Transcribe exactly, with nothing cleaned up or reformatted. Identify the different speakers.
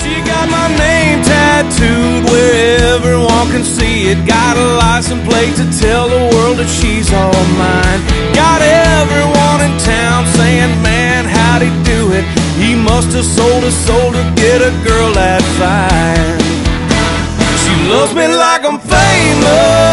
Speaker 1: She got my name tattooed where everyone can see it. Got a license plate to tell the world that she's all mine. Got everyone in town saying, man, how'd he do it? He must have sold his soul to get a girl that fine. She loves me like I'm famous.